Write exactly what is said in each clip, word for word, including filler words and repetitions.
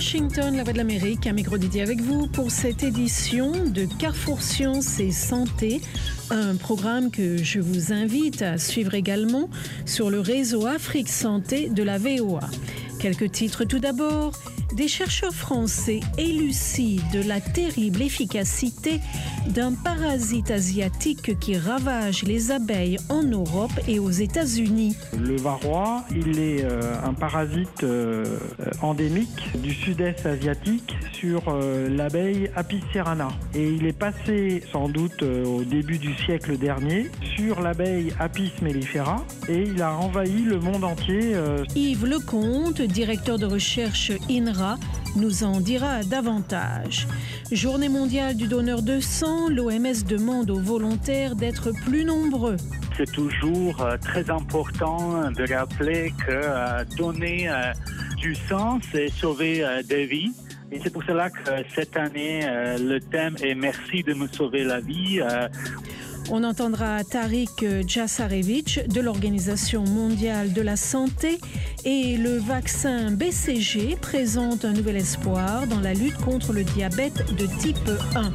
Washington, la voix de l'Amérique, un micro dédié avec vous pour cette édition de Carrefour Sciences et Santé, un programme que je vous invite à suivre également sur le réseau Afrique Santé de la V O A. Quelques titres tout d'abord. Des chercheurs français élucident la terrible efficacité d'un parasite asiatique qui ravage les abeilles en Europe et aux États-Unis. Le varroa, il est euh, un parasite euh, endémique du sud-est asiatique sur euh, l'abeille Apis cerana. Et il est passé sans doute euh, au début du siècle dernier sur l'abeille Apis mellifera et il a envahi le monde entier. Euh... Yves Lecomte, directeur de recherche I N R A, nous en dira davantage. Journée mondiale du donneur de sang, l'O M S demande aux volontaires d'être plus nombreux. C'est toujours euh, très important de rappeler que euh, donner euh, du sang, c'est sauver euh, des vies. Et c'est pour cela que euh, cette année, euh, le thème est « Merci de me sauver la vie euh. ». On entendra Tariq Djasarevic de l'Organisation mondiale de la santé et le vaccin B C G présente un nouvel espoir dans la lutte contre le diabète de type un.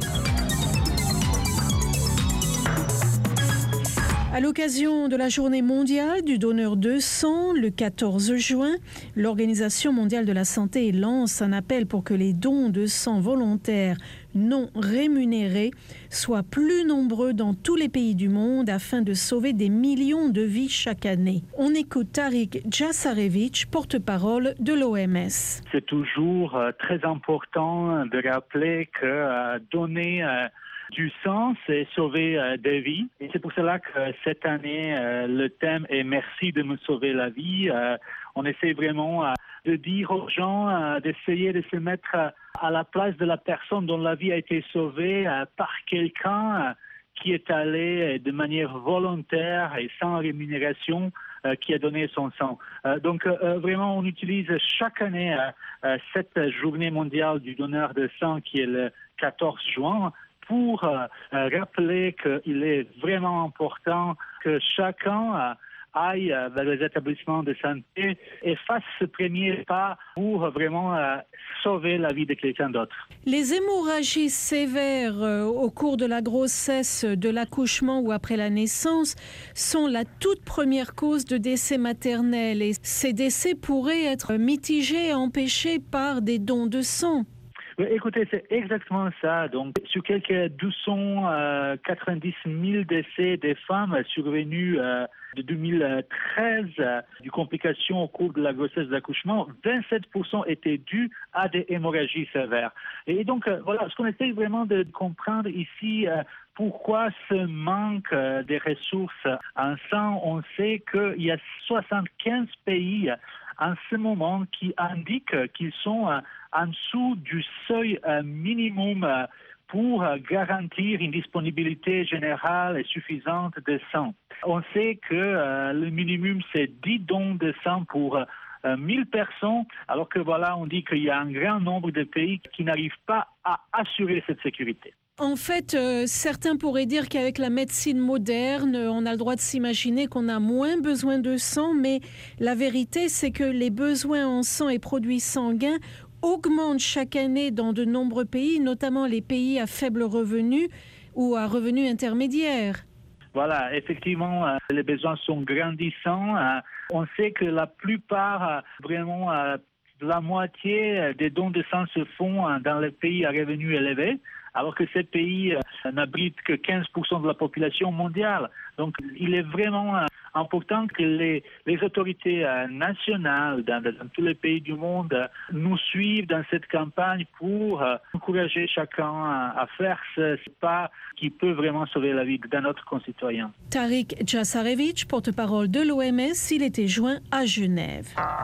À l'occasion de la journée mondiale du donneur de sang, le quatorze juin, l'Organisation mondiale de la santé lance un appel pour que les dons de sang volontaires non rémunérés soient plus nombreux dans tous les pays du monde afin de sauver des millions de vies chaque année. On écoute Tariq Djasarevic, porte-parole de l'O M S. C'est toujours euh, très important de rappeler que euh, donner euh, du sang, c'est sauver euh, des vies. Et c'est pour cela que euh, cette année, euh, le thème est « Merci de me sauver la vie euh, ». On essaie vraiment euh, de dire aux gens euh, d'essayer de se mettre euh, à la place de la personne dont la vie a été sauvée euh, par quelqu'un euh, qui est allé de manière volontaire et sans rémunération euh, qui a donné son sang. Euh, donc euh, vraiment, on utilise chaque année euh, euh, cette journée mondiale du donneur de sang qui est le quatorze juin pour euh, rappeler qu'il est vraiment important que chacun euh, aille euh, vers les établissements de santé et fasse ce premier pas pour vraiment euh, sauver la vie de quelqu'un d'autre. Les hémorragies sévères euh, au cours de la grossesse, de l'accouchement ou après la naissance sont la toute première cause de décès maternel et ces décès pourraient être mitigés et empêchés par des dons de sang. Écoutez, c'est exactement ça. Donc, sur quelques deux cent quatre-vingt-dix mille décès des femmes survenus euh, de deux mille treize, euh, du complications au cours de la grossesse et de l'accouchement, vingt-sept pour cent étaient dus à des hémorragies sévères. Et donc, euh, voilà, ce qu'on essaie vraiment de comprendre ici, euh, pourquoi ce manque euh, des ressources en sang, on sait qu'il y a soixante-quinze pays en ce moment qui indiquent qu'ils sont euh, en dessous du seuil euh, minimum euh, pour euh, garantir une disponibilité générale et suffisante de sang. On sait que euh, le minimum, c'est dix dons de sang pour euh, mille personnes, alors que voilà, on dit qu'il y a un grand nombre de pays qui n'arrivent pas à assurer cette sécurité. En fait, euh, certains pourraient dire qu'avec la médecine moderne, on a le droit de s'imaginer qu'on a moins besoin de sang, mais la vérité, c'est que les besoins en sang et produits sanguins augmentent chaque année dans de nombreux pays, notamment les pays à faible revenu ou à revenu intermédiaire. Voilà, effectivement, euh, les besoins sont grandissants. Euh, on sait que la plupart, euh, vraiment, euh, la moitié des dons de sang se font euh, dans les pays à revenus élevés, alors que ces pays euh, n'abritent que quinze pour cent de la population mondiale. Donc, il est vraiment euh, important que les, les autorités euh, nationales dans, dans tous les pays du monde euh, nous suivent dans cette campagne pour euh, encourager chacun à, à faire ce, ce pas qui peut vraiment sauver la vie de notre concitoyen. Tariq Djasarevic, porte-parole de l'O M S, il était joint à Genève.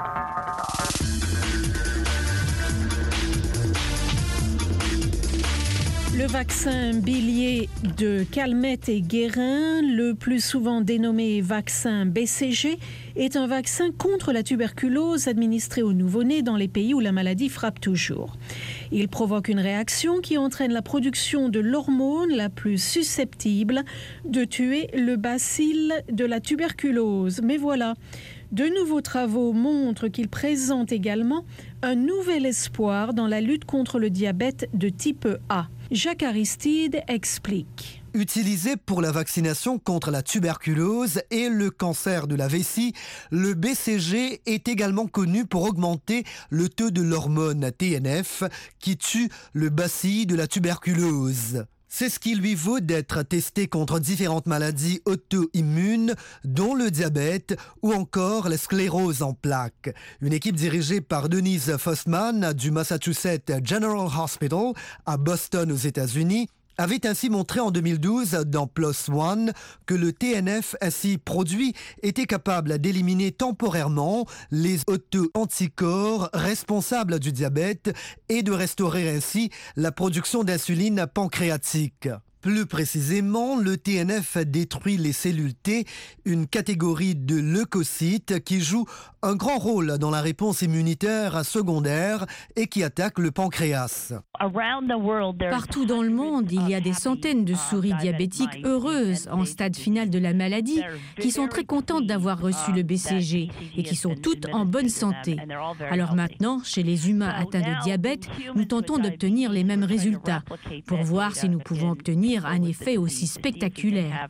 Le vaccin bilier de Calmette et Guérin, le plus souvent dénommé vaccin B C G, est un vaccin contre la tuberculose administré aux nouveau-nés dans les pays où la maladie frappe toujours. Il provoque une réaction qui entraîne la production de l'hormone la plus susceptible de tuer le bacille de la tuberculose. Mais voilà, De nouveaux travaux montrent qu'il présente également un nouvel espoir dans la lutte contre le diabète de type A. Jacques Aristide explique. Utilisé pour la vaccination contre la tuberculose et le cancer de la vessie, le B C G est également connu pour augmenter le taux de l'hormone T N F qui tue le bacille de la tuberculose. C'est ce qui lui vaut d'être testé contre différentes maladies auto-immunes, dont le diabète ou encore la sclérose en plaques. Une équipe dirigée par Denise Fossman du Massachusetts General Hospital à Boston aux États-Unis avait ainsi montré en deux mille douze dans PLOS ONE que le T N F ainsi produit était capable d'éliminer temporairement les auto-anticorps responsables du diabète et de restaurer ainsi la production d'insuline pancréatique. Plus précisément, le T N F détruit les cellules T, une catégorie de leucocytes qui joue un grand rôle dans la réponse immunitaire secondaire et qui attaque le pancréas. Partout dans le monde, il y a des centaines de souris diabétiques heureuses en stade final de la maladie qui sont très contentes d'avoir reçu le B C G et qui sont toutes en bonne santé. Alors maintenant, chez les humains atteints de diabète, nous tentons d'obtenir les mêmes résultats pour voir si nous pouvons obtenir un effet aussi spectaculaire.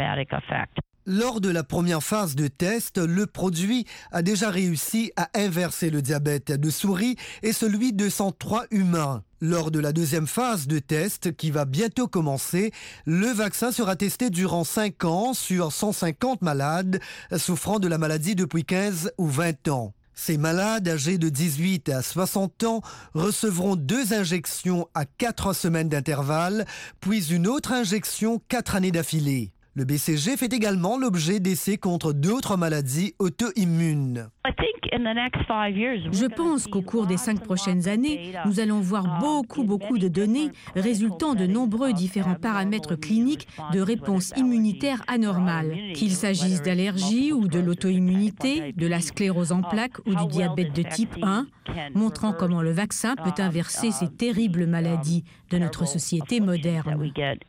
Lors de la première phase de test, le produit a déjà réussi à inverser le diabète de souris et celui de cent trois humains. Lors de la deuxième phase de test, qui va bientôt commencer, le vaccin sera testé durant cinq ans sur cent cinquante malades souffrant de la maladie depuis quinze ou vingt ans. Ces malades âgés de dix-huit à soixante ans recevront deux injections à quatre semaines d'intervalle, puis une autre injection quatre années d'affilée. Le B C G fait également l'objet d'essais contre d'autres maladies auto-immunes. Je pense qu'au cours des cinq prochaines années, nous allons voir beaucoup, beaucoup de données résultant de nombreux différents paramètres cliniques de réponse immunitaire anormale, qu'il s'agisse d'allergies ou de l'auto-immunité, de la sclérose en plaques ou du diabète de type un, montrant comment le vaccin peut inverser ces terribles maladies de notre société moderne.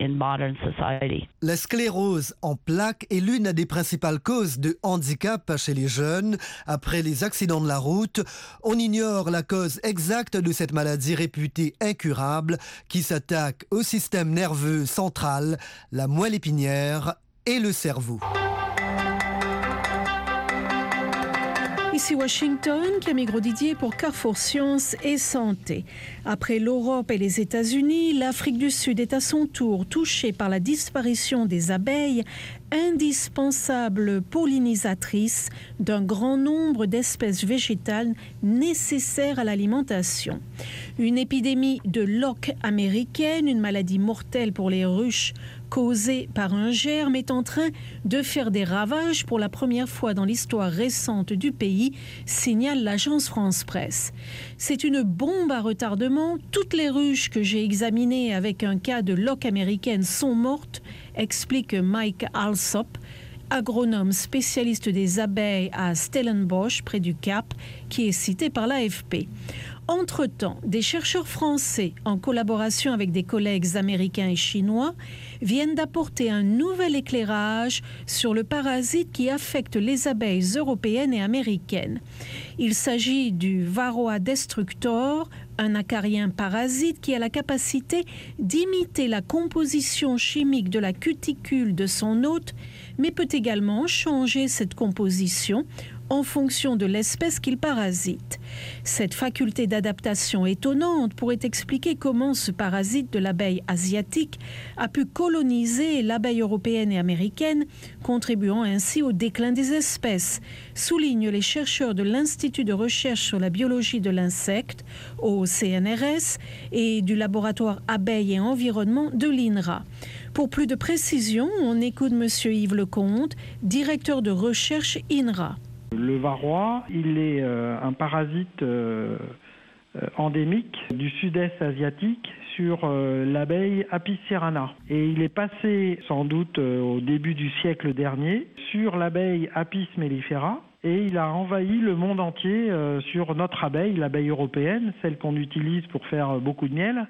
La sclérose en plaques est l'une des principales causes de handicap chez les jeunes. Après les accidents de la route, on ignore la cause exacte de cette maladie réputée incurable qui s'attaque au système nerveux central, la moelle épinière et le cerveau. Ici Washington, Camille Grosdidier pour Carrefour Sciences et Santé. Après l'Europe et les États-Unis, l'Afrique du Sud est à son tour touchée par la disparition des abeilles, indispensables pollinisatrices d'un grand nombre d'espèces végétales nécessaires à l'alimentation. Une épidémie de loques américaine, une maladie mortelle pour les ruches causée par un germe, est en train de faire des ravages pour la première fois dans l'histoire récente du pays, signale l'agence France Presse. C'est une bombe à retardement. Toutes les ruches que j'ai examinées avec un cas de loque américaine sont mortes, explique Mike Alsop, agronome spécialiste des abeilles à Stellenbosch, près du Cap, qui est cité par l'A F P. Entre-temps, des chercheurs français, en collaboration avec des collègues américains et chinois, viennent d'apporter un nouvel éclairage sur le parasite qui affecte les abeilles européennes et américaines. Il s'agit du Varroa destructor, un acarien parasite qui a la capacité d'imiter la composition chimique de la cuticule de son hôte, mais peut également changer cette composition en fonction de l'espèce qu'il parasite. Cette faculté d'adaptation étonnante pourrait expliquer comment ce parasite de l'abeille asiatique a pu coloniser l'abeille européenne et américaine, contribuant ainsi au déclin des espèces, soulignent les chercheurs de l'Institut de recherche sur la biologie de l'insecte, au C N R S, et du laboratoire abeilles et environnement de l'I N R A. Pour plus de précision, on écoute M. Yves Lecomte, directeur de recherche I N R A. Le varroa, il est euh, un parasite euh, endémique du sud-est asiatique sur euh, l'abeille Apis cerana. Et il est passé sans doute euh, au début du siècle dernier sur l'abeille Apis mellifera. Et il a envahi le monde entier euh, sur notre abeille, l'abeille européenne, celle qu'on utilise pour faire beaucoup de miel,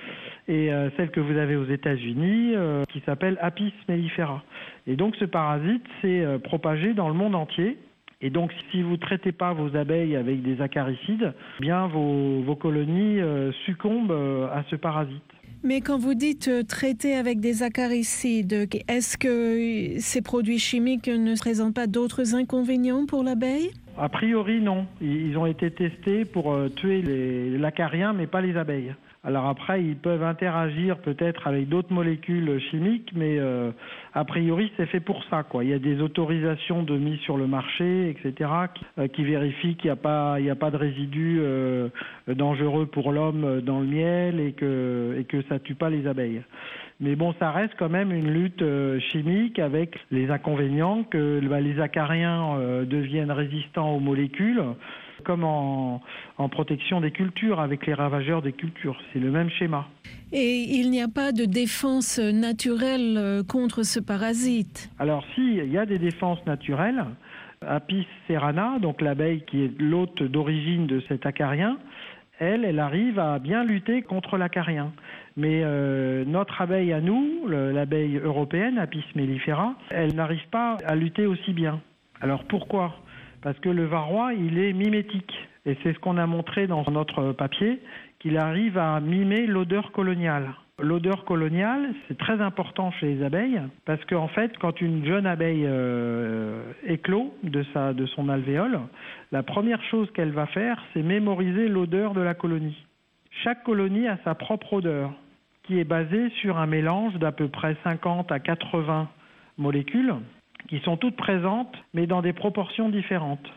et euh, celle que vous avez aux États-Unis, euh, qui s'appelle Apis mellifera. Et donc ce parasite s'est euh, propagé dans le monde entier. Et donc, si vous ne traitez pas vos abeilles avec des acaricides, eh bien vos, vos colonies euh, succombent euh, à ce parasite. Mais quand vous dites euh, traiter avec des acaricides, est-ce que ces produits chimiques ne présentent pas d'autres inconvénients pour l'abeille ? A priori, non. Ils ont été testés pour euh, tuer les l'acariens, mais pas les abeilles. Alors après, ils peuvent interagir peut-être avec d'autres molécules chimiques, mais euh, a priori, c'est fait pour ça, quoi. Il y a des autorisations de mise sur le marché, et cetera, qui, euh, qui vérifient qu'il n'y a pas, il n'y a pas de résidus euh, dangereux pour l'homme dans le miel et que, et que ça tue pas les abeilles. Mais bon, ça reste quand même une lutte euh, chimique avec les inconvénients que bah, les acariens euh, deviennent résistants aux molécules, comme en, en protection des cultures, avec les ravageurs des cultures. C'est le même schéma. Et il n'y a pas de défense naturelle contre ce parasite ? Alors si, il y a des défenses naturelles. Apis cerana, donc l'abeille qui est l'hôte d'origine de cet acarien, elle, elle arrive à bien lutter contre l'acarien. Mais euh, notre abeille à nous, le, l'abeille européenne, Apis mellifera, elle n'arrive pas à lutter aussi bien. Alors pourquoi ? Parce que le varroa, il est mimétique. Et c'est ce qu'on a montré dans notre papier, qu'il arrive à mimer l'odeur coloniale. L'odeur coloniale, c'est très important chez les abeilles, parce qu'en fait, quand une jeune abeille euh, éclot de, sa, de son alvéole, la première chose qu'elle va faire, c'est mémoriser l'odeur de la colonie. Chaque colonie a sa propre odeur, qui est basée sur un mélange d'à peu près cinquante à quatre-vingts molécules, qui sont toutes présentes, mais dans des proportions différentes.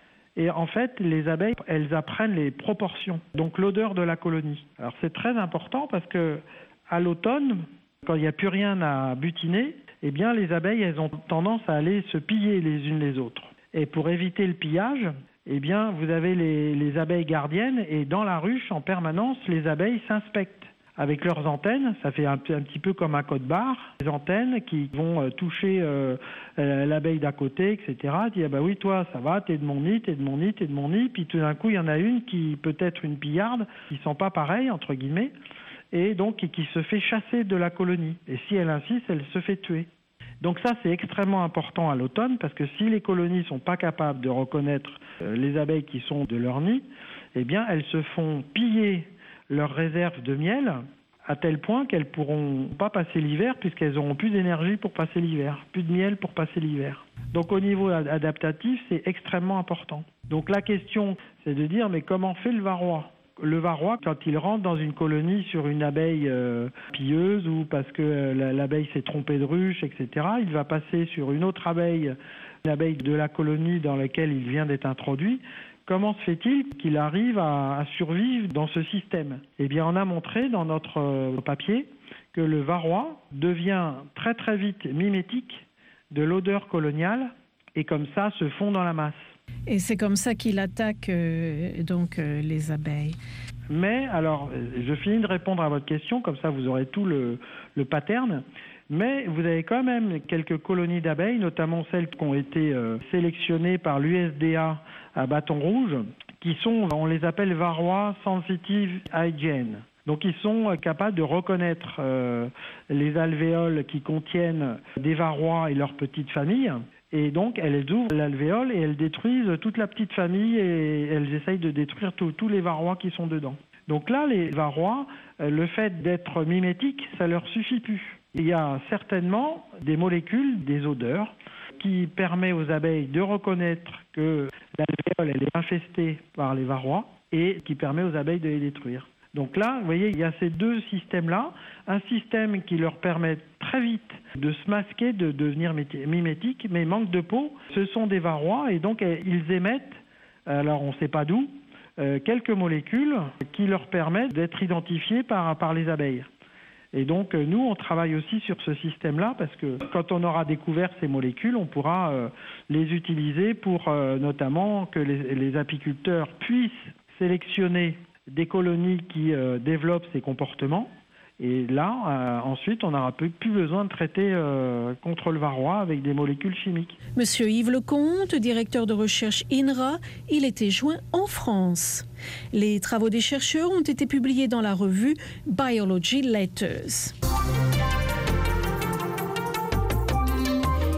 Et en fait, les abeilles, elles apprennent les proportions, donc l'odeur de la colonie. Alors c'est très important parce que à l'automne, quand il n'y a plus rien à butiner, eh bien les abeilles, elles ont tendance à aller se piller les unes les autres. Et pour éviter le pillage, eh bien vous avez les, les abeilles gardiennes et dans la ruche, en permanence, les abeilles s'inspectent. Avec leurs antennes, ça fait un, un petit peu comme un code-barre, des antennes qui vont euh, toucher euh, euh, l'abeille d'à côté, et cetera. Dit, ah bah oui, toi, ça va, t'es de mon nid, t'es de mon nid, t'es de mon nid. Puis tout d'un coup, il y en a une qui peut être une pillarde, qui ne sont pas pareilles, entre guillemets, et donc qui se fait chasser de la colonie. Et si elle insiste, elle se fait tuer. Donc ça, c'est extrêmement important à l'automne, parce que si les colonies ne sont pas capables de reconnaître euh, les abeilles qui sont de leur nid, eh bien, elles se font piller leurs réserves de miel à tel point qu'elles ne pourront pas passer l'hiver puisqu'elles n'auront plus d'énergie pour passer l'hiver, plus de miel pour passer l'hiver. Donc au niveau adaptatif, c'est extrêmement important. Donc la question, c'est de dire, mais comment fait le varroa ? Le varroa, quand il rentre dans une colonie sur une abeille euh, pilleuse ou parce que euh, l'abeille s'est trompée de ruche, et cetera, il va passer sur une autre abeille, une abeille de la colonie dans laquelle il vient d'être introduit. Comment se fait-il qu'il arrive à, à survivre dans ce système ? Eh bien, on a montré dans notre euh, papier que le varroa devient très très vite mimétique de l'odeur coloniale et comme ça se fond dans la masse. Et c'est comme ça qu'il attaque euh, donc euh, les abeilles. Mais alors, je finis de répondre à votre question, comme ça vous aurez tout le, le pattern. Mais vous avez quand même quelques colonies d'abeilles, notamment celles qui ont été euh, sélectionnées par l'U S D A à bâton rouge, qui sont, on les appelle Varroa Sensitive Hygiene. Donc ils sont capables de reconnaître euh, les alvéoles qui contiennent des varrois et leurs petites familles. Et donc elles ouvrent l'alvéole et elles détruisent toute la petite famille et elles essayent de détruire tous les varrois qui sont dedans. Donc là, les varrois, le fait d'être mimétiques, ça leur suffit plus. Il y a certainement des molécules, des odeurs, qui permettent aux abeilles de reconnaître que l'alvéole elle est infestée par les varrois et qui permet aux abeilles de les détruire. Donc là, vous voyez, il y a ces deux systèmes-là. Un système qui leur permet très vite de se masquer, de devenir mimétiques, mais manque de peau. Ce sont des varrois et donc ils émettent, alors on ne sait pas d'où, quelques molécules qui leur permettent d'être identifiés par, par les abeilles. Et donc, nous, on travaille aussi sur ce système-là parce que quand on aura découvert ces molécules, on pourra euh, les utiliser pour euh, notamment que les, les apiculteurs puissent sélectionner des colonies qui euh, développent ces comportements. Et là, euh, ensuite, on n'aura plus, plus besoin de traiter euh, contre le varroa avec des molécules chimiques. Monsieur Yves Lecomte, directeur de recherche I N R A, il était joint en France. Les travaux des chercheurs ont été publiés dans la revue Biology Letters. Camille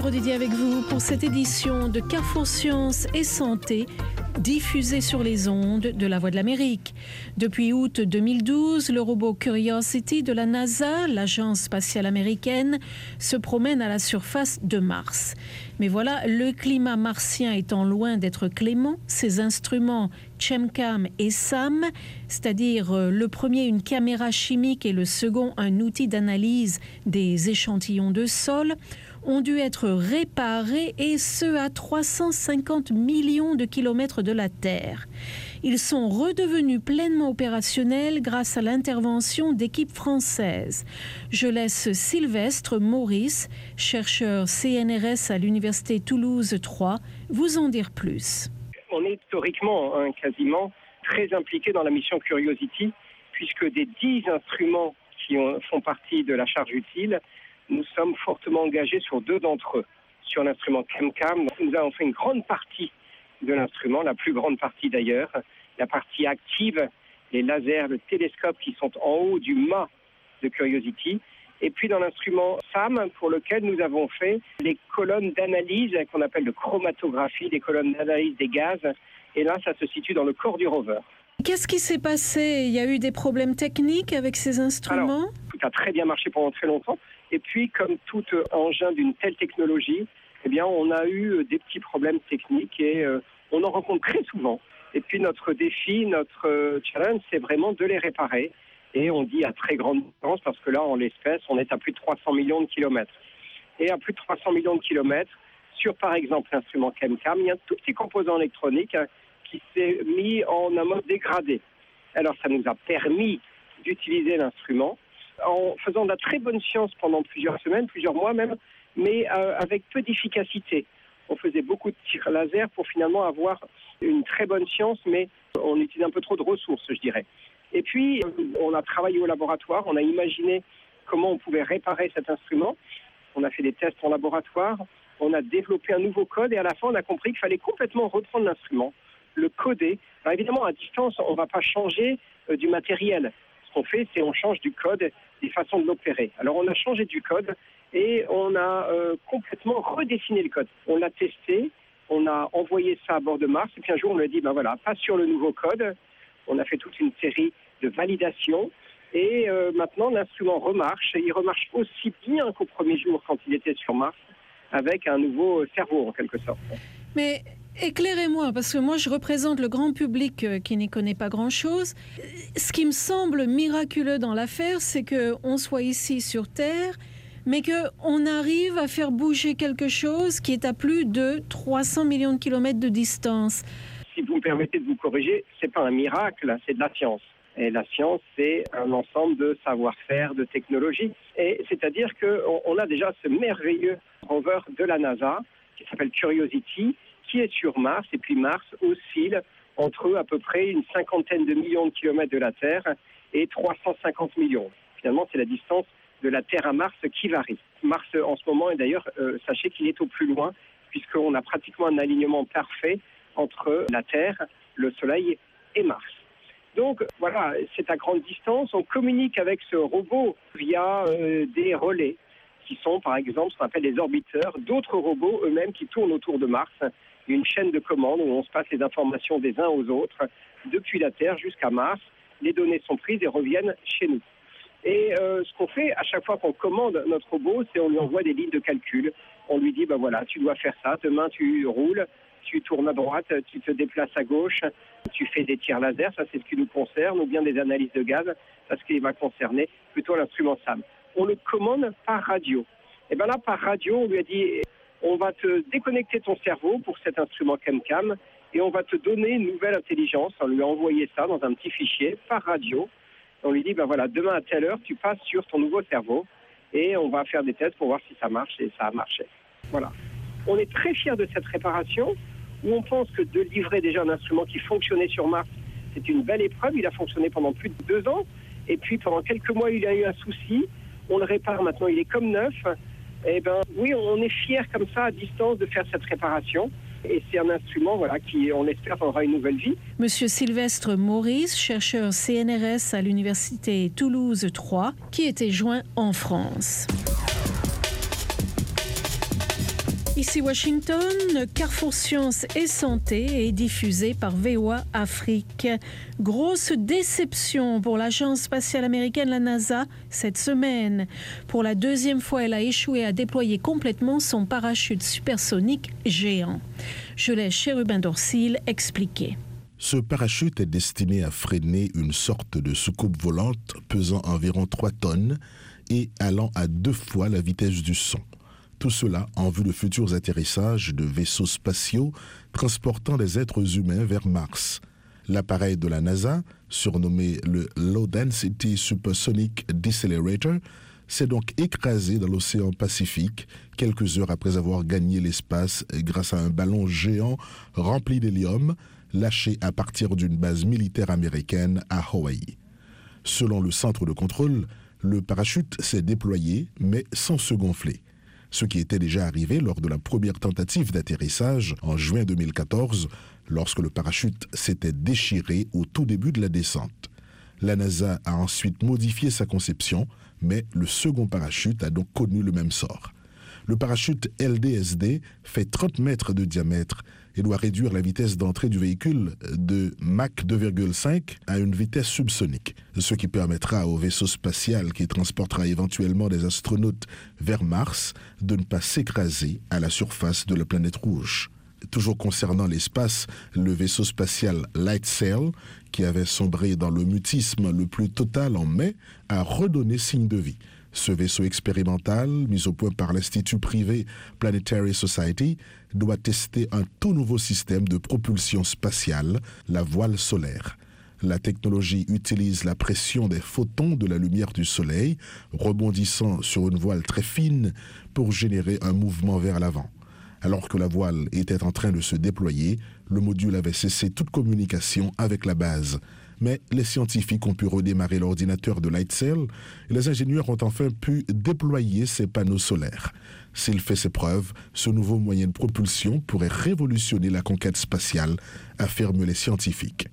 Camille Didier avec vous pour cette édition de Carrefour Sciences et Santé, diffusée sur les ondes de la Voix de l'Amérique. Depuis août deux mille douze, le robot Curiosity de la NASA, l'agence spatiale américaine, se promène à la surface de Mars. Mais voilà, le climat martien étant loin d'être clément, ces instruments ChemCam et SAM, c'est-à-dire le premier une caméra chimique et le second un outil d'analyse des échantillons de sol, ont dû être réparés, et ce à trois cent cinquante millions de kilomètres de la Terre. Ils sont redevenus pleinement opérationnels grâce à l'intervention d'équipes françaises. Je laisse Sylvestre Maurice, chercheur C N R S à l'Université Toulouse trois, vous en dire plus. On est historiquement, hein, quasiment, très impliqué dans la mission Curiosity, puisque des dix instruments qui ont, font partie de la charge utile, nous sommes fortement engagés sur deux d'entre eux. Sur l'instrument ChemCam, nous avons fait une grande partie de l'instrument, la plus grande partie d'ailleurs, la partie active, les lasers, le télescope qui sont en haut du mât de Curiosity. Et puis dans l'instrument SAM, pour lequel nous avons fait les colonnes d'analyse qu'on appelle de chromatographie, des colonnes d'analyse des gaz. Et là, ça se situe dans le corps du rover. Qu'est-ce qui s'est passé ? Il y a eu des problèmes techniques avec ces instruments ? Alors, tout a très bien marché pendant très longtemps. Et puis, comme tout engin d'une telle technologie, eh bien, on a eu des petits problèmes techniques et euh, on en rencontre très souvent. Et puis, notre défi, notre euh, challenge, c'est vraiment de les réparer. Et on dit à très grande distance, parce que là, en l'espèce, on est à plus de trois cents millions de kilomètres. Et à plus de trois cents millions de kilomètres, sur par exemple l'instrument ChemCam, il y a un tout petit composant électronique hein, qui s'est mis en un mode dégradé. Alors, ça nous a permis d'utiliser l'instrument en faisant de la très bonne science pendant plusieurs semaines, plusieurs mois même, mais euh, avec peu d'efficacité. On faisait beaucoup de tirs laser pour finalement avoir une très bonne science, mais on utilisait un peu trop de ressources, je dirais. Et puis, on a travaillé au laboratoire, on a imaginé comment on pouvait réparer cet instrument. On a fait des tests en laboratoire, on a développé un nouveau code et à la fin, on a compris qu'il fallait complètement reprendre l'instrument, le coder. Alors évidemment, à distance, on ne va pas changer euh, du matériel. Ce qu'on fait, c'est on change du code, des façons de l'opérer. Alors, on a changé du code et on a euh, complètement redessiné le code. On l'a testé, on a envoyé ça à bord de Mars et puis un jour, on lui a dit, ben voilà, passe sur le nouveau code. On a fait toute une série de validations et euh, maintenant l'instrument remarche et il remarche aussi bien qu'au premier jour quand il était sur Mars avec un nouveau cerveau en quelque sorte. Mais éclairez-moi, parce que moi je représente le grand public qui n'y connaît pas grand-chose. Ce qui me semble miraculeux dans l'affaire, c'est qu'on soit ici sur Terre, mais qu'on arrive à faire bouger quelque chose qui est à plus de trois cents millions de kilomètres de distance. Si vous me permettez de vous corriger, c'est pas un miracle, c'est de la science. Et la science, c'est un ensemble de savoir-faire, de technologies. Et c'est-à-dire qu'on on a déjà ce merveilleux rover de la NASA, qui s'appelle Curiosity, qui est sur Mars. Et puis Mars oscille entre à peu près une cinquantaine de millions de kilomètres de la Terre et trois cent cinquante millions. Finalement, c'est la distance de la Terre à Mars qui varie. Mars, en ce moment, et d'ailleurs, euh, sachez qu'il est au plus loin, puisqu'on a pratiquement un alignement parfait entre la Terre, le Soleil et Mars. Donc voilà, c'est à grande distance. On communique avec ce robot via euh, des relais qui sont par exemple ce qu'on appelle les orbiteurs, d'autres robots eux-mêmes qui tournent autour de Mars. Une chaîne de commande où on se passe les informations des uns aux autres depuis la Terre jusqu'à Mars. Les données sont prises et reviennent chez nous. Et euh, ce qu'on fait à chaque fois qu'on commande notre robot, c'est on lui envoie des lignes de calcul. On lui dit, ben voilà, tu dois faire ça, demain tu roules, tu tournes à droite, tu te déplaces à gauche, tu fais des tirs laser, ça c'est ce qui nous concerne, ou bien des analyses de gaz, ça c'est ce qui va concerner plutôt l'instrument SAM. On le commande par radio. Et bien là, par radio, on lui a dit, on va te déconnecter ton cerveau pour cet instrument ChemCam et on va te donner une nouvelle intelligence. On lui a envoyé ça dans un petit fichier par radio. On lui dit, ben voilà, demain à telle heure, tu passes sur ton nouveau cerveau et on va faire des tests pour voir si ça marche et ça a marché. Voilà. On est très fiers de cette réparation où on pense que de livrer déjà un instrument qui fonctionnait sur Mars, c'est une belle épreuve. Il a fonctionné pendant plus de deux ans et puis pendant quelques mois, il a eu un souci. On le répare maintenant, il est comme neuf. Eh ben, oui, on est fiers comme ça, à distance, de faire cette réparation. Et c'est un instrument voilà, qui, on espère, aura une nouvelle vie. Monsieur Sylvestre Maurice, chercheur C N R S à l'Université Toulouse trois, qui était joint en France. Ici Washington, Carrefour Sciences et Santé est diffusé par V O A Afrique. Grosse déception pour l'agence spatiale américaine, la NASA, cette semaine. Pour la deuxième fois, elle a échoué à déployer complètement son parachute supersonique géant. Je laisse Chérubin Dorsil expliquer. Ce parachute est destiné à freiner une sorte de soucoupe volante pesant environ trois tonnes et allant à deux fois la vitesse du son. Tout cela en vue de futurs atterrissages de vaisseaux spatiaux transportant des êtres humains vers Mars. L'appareil de la NASA, surnommé le Low Density Supersonic Decelerator, s'est donc écrasé dans l'océan Pacifique quelques heures après avoir gagné l'espace grâce à un ballon géant rempli d'hélium lâché à partir d'une base militaire américaine à Hawaï. Selon le centre de contrôle, le parachute s'est déployé mais sans se gonfler. Ce qui était déjà arrivé lors de la première tentative d'atterrissage en juin deux mille quatorze, lorsque le parachute s'était déchiré au tout début de la descente. La NASA a ensuite modifié sa conception, mais le second parachute a donc connu le même sort. Le parachute L D S D fait trente mètres de diamètre et doit réduire la vitesse d'entrée du véhicule de Mach deux virgule cinq à une vitesse subsonique, ce qui permettra au vaisseau spatial qui transportera éventuellement des astronautes vers Mars de ne pas s'écraser à la surface de la planète rouge. Toujours concernant l'espace, le vaisseau spatial Lightsail, qui avait sombré dans le mutisme le plus total en mai, a redonné signe de vie. Ce vaisseau expérimental, mis au point par l'institut privé Planetary Society, doit tester un tout nouveau système de propulsion spatiale, la voile solaire. La technologie utilise la pression des photons de la lumière du Soleil, rebondissant sur une voile très fine pour générer un mouvement vers l'avant. Alors que la voile était en train de se déployer, le module avait cessé toute communication avec la base. Mais les scientifiques ont pu redémarrer l'ordinateur de Lightsail et les ingénieurs ont enfin pu déployer ces panneaux solaires. S'il fait ses preuves, ce nouveau moyen de propulsion pourrait révolutionner la conquête spatiale, affirment les scientifiques.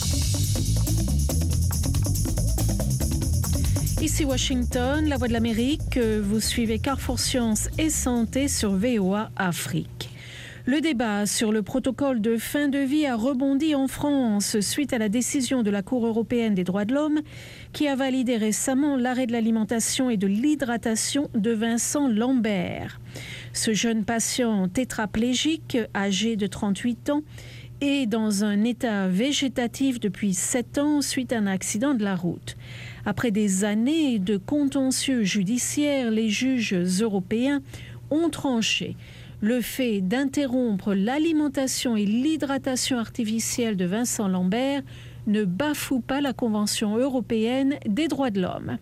Ici Washington, la Voix de l'Amérique, vous suivez Carrefour Sciences et Santé sur V O A Afrique. Le débat sur le protocole de fin de vie a rebondi en France suite à la décision de la Cour européenne des droits de l'homme qui a validé récemment l'arrêt de l'alimentation et de l'hydratation de Vincent Lambert. Ce jeune patient tétraplégique, âgé de trente-huit ans, est dans un état végétatif depuis sept ans suite à un accident de la route. Après des années de contentieux judiciaires, les juges européens ont tranché. Le fait d'interrompre l'alimentation et l'hydratation artificielle de Vincent Lambert ne bafoue pas la Convention européenne des droits de l'homme.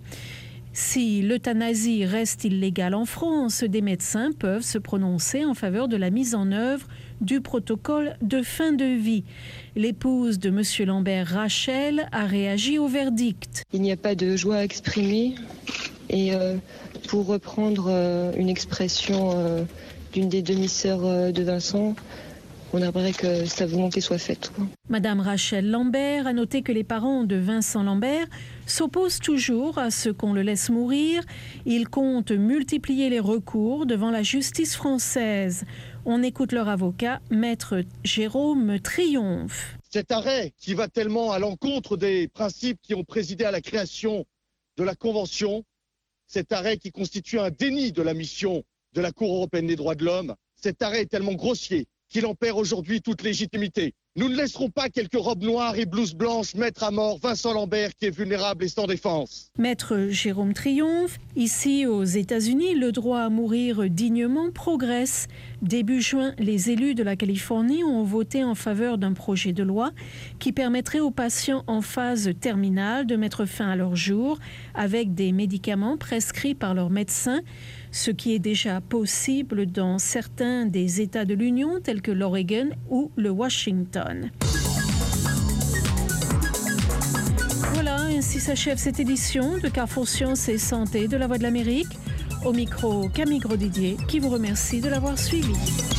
Si l'euthanasie reste illégale en France, des médecins peuvent se prononcer en faveur de la mise en œuvre du protocole de fin de vie. L'épouse de M. Lambert, Rachel, a réagi au verdict. Il n'y a pas de joie à exprimer et euh, pour reprendre euh, une expression euh, d'une des demi-sœurs de Vincent, on aimerait que sa volonté soit faite. Madame Rachel Lambert a noté que les parents de Vincent Lambert s'opposent toujours à ce qu'on le laisse mourir. Ils comptent multiplier les recours devant la justice française. On écoute leur avocat, maître Jérôme Triomphe. Cet arrêt qui va tellement à l'encontre des principes qui ont présidé à la création de la Convention, cet arrêt qui constitue un déni de la mission de la Cour européenne des droits de l'homme, cet arrêt est tellement grossier qu'il en perd aujourd'hui toute légitimité. Nous ne laisserons pas quelques robes noires et blouses blanches mettre à mort Vincent Lambert qui est vulnérable et sans défense. Maître Jérôme Triomphe, ici aux États-Unis, le droit à mourir dignement progresse. Début juin, les élus de la Californie ont voté en faveur d'un projet de loi qui permettrait aux patients en phase terminale de mettre fin à leur jour avec des médicaments prescrits par leur médecin, ce qui est déjà possible dans certains des États de l'Union tels que l'Oregon ou le Washington. Voilà, ainsi s'achève cette édition de Carrefour Sciences et Santé de la Voix de l'Amérique. Au micro, Camille Grosdidier, qui vous remercie de l'avoir suivi.